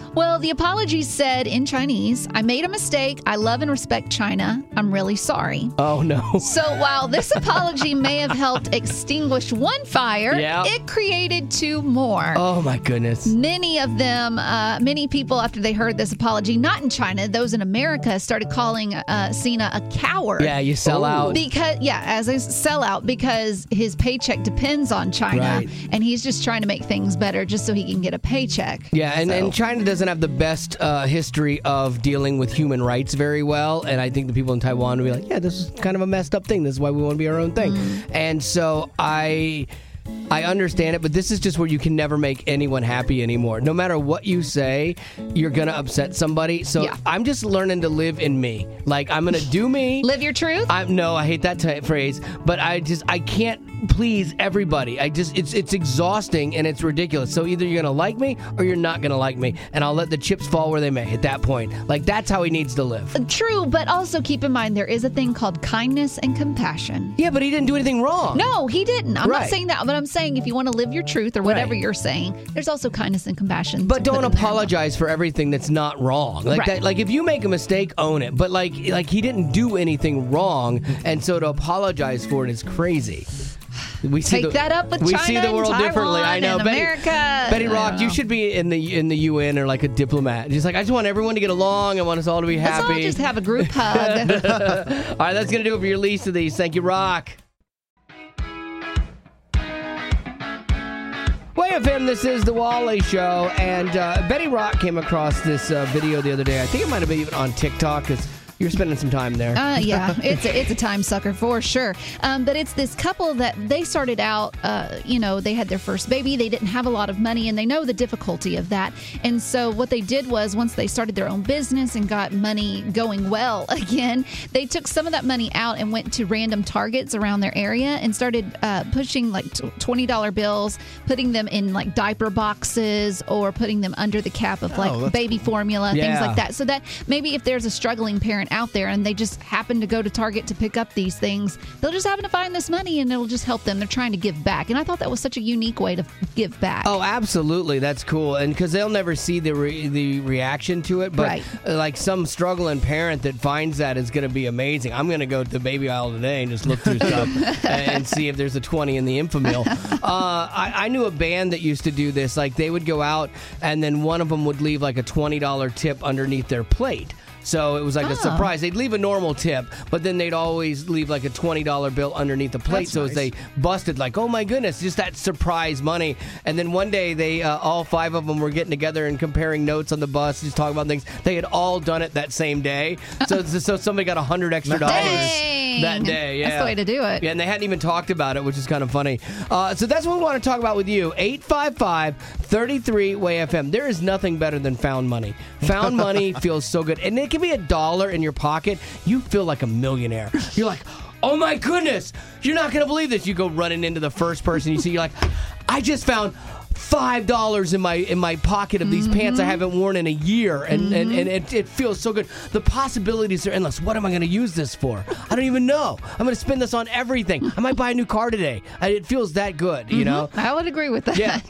Speaker 1: Well, the apology said in Chinese, I made a mistake. I love and respect China. I'm really sorry.
Speaker 3: Oh, no.
Speaker 1: So while this apology may have helped extinguish one fire, it created two more.
Speaker 3: Oh, my goodness.
Speaker 1: Many of them, many people, after they heard this apology, not in China, those in America, started calling Cena a coward.
Speaker 3: Yeah, you sell out.
Speaker 1: Because, as a sellout, because his paycheck depends on China.
Speaker 3: Right.
Speaker 1: And he's just trying to make things better just so he can get a paycheck.
Speaker 3: Yeah, and China doesn't have the best history of dealing with human rights very well. And I think the people in Taiwan will be like, yeah, this is kind of a messed up thing. This is why we want to be our own thing. And so I understand it, but this is just where you can never make anyone happy anymore. No matter what you say, you're going to upset somebody. So I'm just learning to live in me. Like, I'm going to do me.
Speaker 1: Live your truth?
Speaker 3: No, I hate that phrase. But I can't please everybody. It's exhausting and it's ridiculous. So either you're going to like me or you're not going to like me. And I'll let the chips fall where they may at that point. Like, that's how he needs to live.
Speaker 1: True, but also keep in mind there is a thing called kindness and compassion.
Speaker 3: Yeah, but he didn't do anything wrong.
Speaker 1: No, he didn't. I'm not saying that, but I'm saying if you want to live your truth or whatever you're saying, there's also kindness and compassion.
Speaker 3: But don't apologize for everything that's not wrong. Like that. Like if you make a mistake, own it. But like he didn't do anything wrong, and so to apologize for it is crazy. We
Speaker 1: Take that up with China.
Speaker 3: We see the world
Speaker 1: Taiwan,
Speaker 3: differently. I know,
Speaker 1: and America.
Speaker 3: Betty Rock, you should be in the UN or like a diplomat. Just like, I just want everyone to get along. I want us all to be happy.
Speaker 1: Let's all just have a group hug.
Speaker 3: All right, that's gonna do it for your least of these. Thank you, Rock. WayFM, this is the Wally Show, and Betty Rock came across this video the other day. I think it might have been even on TikTok, because you're spending some time there.
Speaker 1: Yeah, it's a time sucker for sure. But it's this couple that they started out, they had their first baby. They didn't have a lot of money, and they know the difficulty of that. And so what they did was once they started their own business and got money going well again, they took some of that money out and went to random Targets around their area and started pushing like $20 bills, putting them in like diaper boxes or putting them under the cap of like baby formula, things like that. So that maybe if there's a struggling parent out there and they just happen to go to Target to pick up these things, they'll just happen to find this money and it'll just help them. They're trying to give back. And I thought that was such a unique way to give back.
Speaker 3: Oh, absolutely. That's cool. And because they'll never see the reaction to it. But like some struggling parent that finds that is going to be amazing. I'm going to go to the baby aisle today and just look through stuff and see if there's a 20 in the Infamil. I knew a band that used to do this. Like they would go out and then one of them would leave like a $20 tip underneath their plate. So it was like a surprise. They'd leave a normal tip, but then they'd always leave like a $20 bill underneath the plate. That's nice. As they busted, like, oh my goodness, just that surprise money. And then one day they, all five of them were getting together and comparing notes on the bus, just talking about things. They had all done it that same day. So somebody got $100 extra that day. Yeah.
Speaker 1: That's the way to do it.
Speaker 3: Yeah, and they hadn't even talked about it, which is kind of funny. So that's what we want to talk about with you. 855-33-WAY-FM. There is nothing better than found money. Found money feels so good. And it can be $1 in your pocket. You feel like a millionaire. You're like, oh my goodness, you're not going to believe this. You go running into the first person you see. You're like, I just found $5 in my pocket of these pants I haven't worn in a year, and it feels so good. The possibilities are endless. What am I going to use this for? I don't even know. I'm going to spend this on everything. I might buy a new car today. It feels that good, you know?
Speaker 1: I would agree with that.
Speaker 3: Yeah.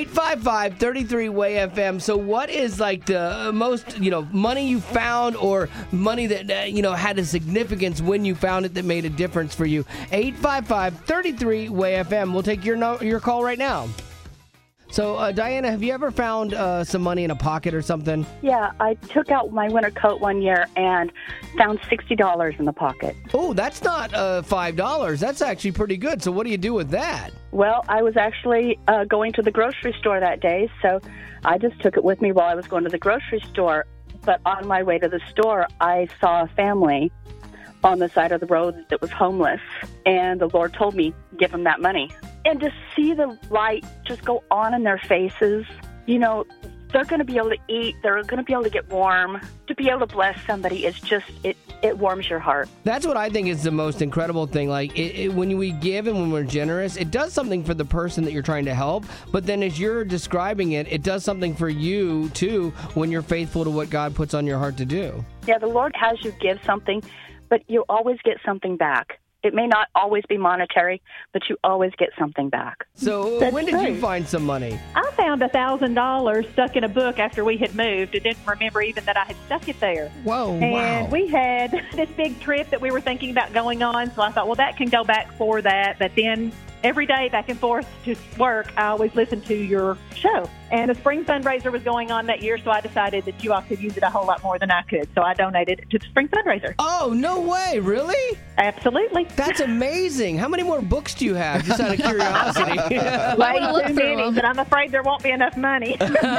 Speaker 3: 855-33-WAY-FM. So what is like the most, money you found or money that, had a significance when you found it that made a difference for you? 855-33-WAY-FM. We'll take your call right now. So, Diana, have you ever found some money in a pocket or something?
Speaker 10: Yeah, I took out my winter coat one year and found $60 in the pocket.
Speaker 3: Oh, that's not $5. That's actually pretty good. So what do you do with that?
Speaker 10: Well, I was actually going to the grocery store that day, so I just took it with me while I was going to the grocery store. But on my way to the store, I saw a family on the side of the road that was homeless, and the Lord told me, give them that money. And to see the light just go on in their faces, they're going to be able to eat, they're going to be able to get warm. To be able to bless somebody is just, it warms your heart.
Speaker 3: That's what I think is the most incredible thing. Like, when we give and when we're generous, it does something for the person that you're trying to help. But then as you're describing it, it does something for you, too, when you're faithful to what God puts on your heart to do.
Speaker 10: Yeah, the Lord has you give something, but you always get something back. It may not always be monetary, but you always get something back.
Speaker 3: So
Speaker 20: That's
Speaker 3: when did
Speaker 20: true.
Speaker 3: you find some money?
Speaker 20: I found $1,000 stuck in a book after we had moved and didn't remember even that I had stuck it there.
Speaker 1: Whoa.
Speaker 20: And we had this big trip that we were thinking about going on, so I thought, well, that can go back for that. But then every day back and forth to work, I always listened to your show. And the spring fundraiser was going on that year, so I decided that you all could use it a whole lot more than I could. So I donated it to the spring fundraiser.
Speaker 3: Oh, no way. Really?
Speaker 20: Absolutely.
Speaker 3: That's amazing. How many more books do you have? Just out of curiosity.
Speaker 20: Way too many, but I'm afraid there won't be enough money.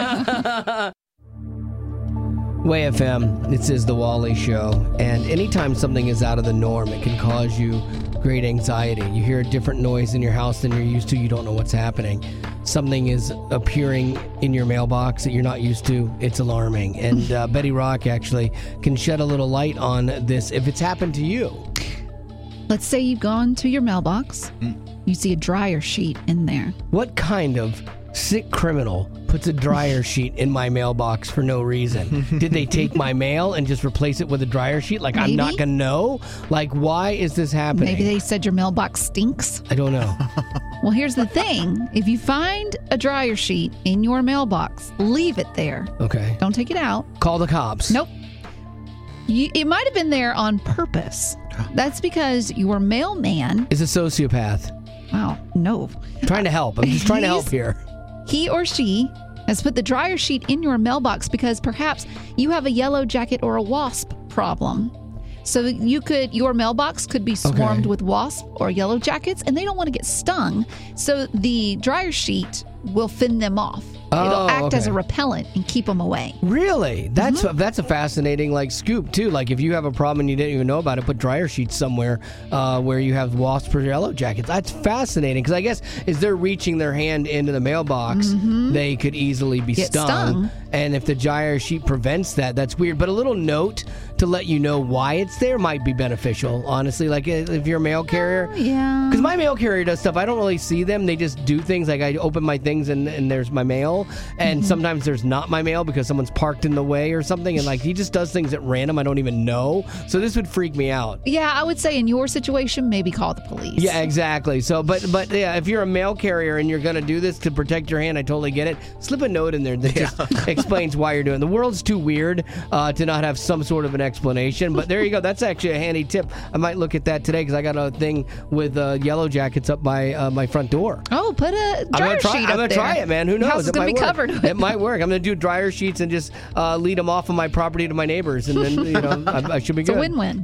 Speaker 3: Way FM, this is the Wally Show, and anytime something is out of the norm, it can cause you great anxiety. You hear a different noise in your house than you're used to, you don't know what's happening. Something is appearing in your mailbox that you're not used to, it's alarming. And Betty Rock actually can shed a little light on this if it's happened to you.
Speaker 1: Let's say you've gone to your mailbox. You see a dryer sheet in there.
Speaker 3: What kind of sick criminal puts a dryer sheet in my mailbox for no reason? Did they take my mail and just replace it with a dryer sheet? Like, I'm not going to know? Like, why is this happening?
Speaker 1: Maybe they said your mailbox stinks.
Speaker 3: I don't know.
Speaker 1: Well, here's the thing. If you find a dryer sheet in your mailbox, leave it there.
Speaker 3: Okay.
Speaker 1: Don't take it out.
Speaker 3: Call the cops.
Speaker 1: Nope. It might have been there on purpose. That's because your mailman
Speaker 3: is a sociopath.
Speaker 1: Wow, no.
Speaker 3: I'm trying to help. I'm just trying to help here.
Speaker 1: He or she has put the dryer sheet in your mailbox because perhaps you have a yellow jacket or a wasp problem. So your mailbox could be swarmed with wasp or yellow jackets, and they don't want to get stung. So the dryer sheet will fend them off. It'll act as a repellent and keep them away.
Speaker 3: Really? That's a fascinating scoop too. Like if you have a problem and you didn't even know about it, put dryer sheets somewhere where you have wasps or yellow jackets. That's fascinating because I guess as they're reaching their hand into the mailbox, they could easily be stung. And if the dryer sheet prevents that, that's weird. But a little note to let you know why it's there might be beneficial, honestly. Like if you're a mail carrier.
Speaker 1: Yeah.
Speaker 3: Because my mail carrier does stuff. I don't really see them. They just do things. Like I open my things and there's my mail. And sometimes there's not my mail because someone's parked in the way or something. And he just does things at random. I don't even know. So this would freak me out.
Speaker 1: Yeah, I would say in your situation, maybe call the police.
Speaker 3: Yeah, exactly. So, but yeah, if you're a mail carrier and you're going to do this to protect your hand, I totally get it. Slip a note in there that just explains why you're doing it. The world's too weird to not have some sort of an explanation. But there you go. That's actually a handy tip. I might look at that today because I got a thing with yellow jackets up by my front door.
Speaker 1: Oh, put a dryer sheet up there.
Speaker 3: I'm going to try it, man. Who knows?
Speaker 1: Your house is going to be covered with
Speaker 3: it might work. I'm going to do dryer sheets and just lead them off of my property to my neighbors. And then, I should be good.
Speaker 1: It's a win-win.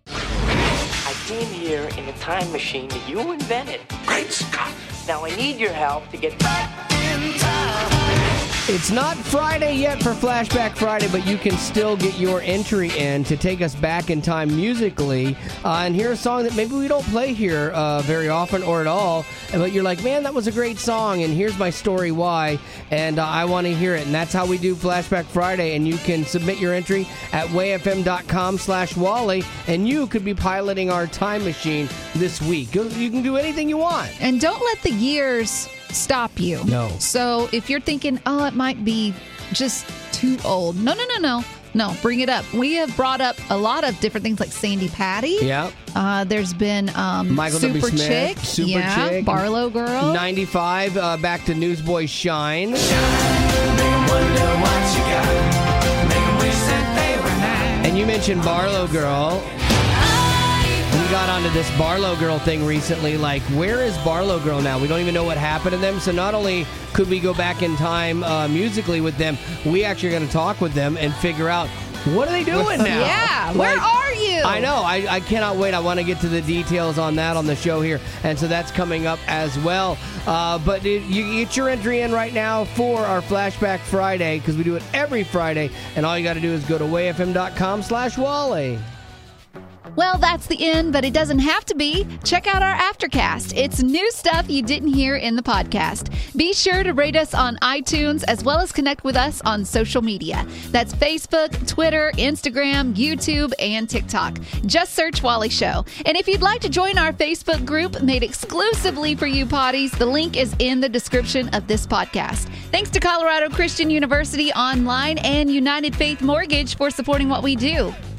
Speaker 21: I came here in a time machine that you invented. Great Scott! Now I need your help to get back in time.
Speaker 3: It's not Friday yet for Flashback Friday, but you can still get your entry in to take us back in time musically. And hear a song that maybe we don't play here very often or at all. But you're like, man, that was a great song, and here's my story why. And I want to hear it. And that's how we do Flashback Friday. And you can submit your entry at wayfm.com/Wally, and you could be piloting our time machine this week. You can do anything you want.
Speaker 1: And don't let the years stop you.
Speaker 3: No.
Speaker 1: So if you're thinking, it might be just too old. No, bring it up. We have brought up a lot of different things like Sandy Patty.
Speaker 3: Yeah.
Speaker 1: There's been
Speaker 3: Michael
Speaker 1: Super
Speaker 3: W. Smith,
Speaker 1: Chick.
Speaker 3: Super Chick.
Speaker 1: Barlow Girl.
Speaker 3: 95, back to Newsboy Shine. And you mentioned Barlow Girl. We got onto this Barlow Girl thing recently. Like, where is Barlow Girl now? We don't even know what happened to them. So not only could we go back in time musically with them, we actually are going to talk with them and figure out what are they doing now?
Speaker 1: Yeah, where are you?
Speaker 3: I know. I cannot wait. I want to get to the details on that on the show here. And so that's coming up as well. But you get your entry in right now for our Flashback Friday because we do it every Friday. And all you got to do is go to wayfm.com/Wally.
Speaker 1: Well, that's the end, but it doesn't have to be. Check out our Aftercast. It's new stuff you didn't hear in the podcast. Be sure to rate us on iTunes as well as connect with us on social media. That's Facebook, Twitter, Instagram, YouTube, and TikTok. Just search Wally Show. And if you'd like to join our Facebook group made exclusively for you potties, the link is in the description of this podcast. Thanks to Colorado Christian University Online and United Faith Mortgage for supporting what we do.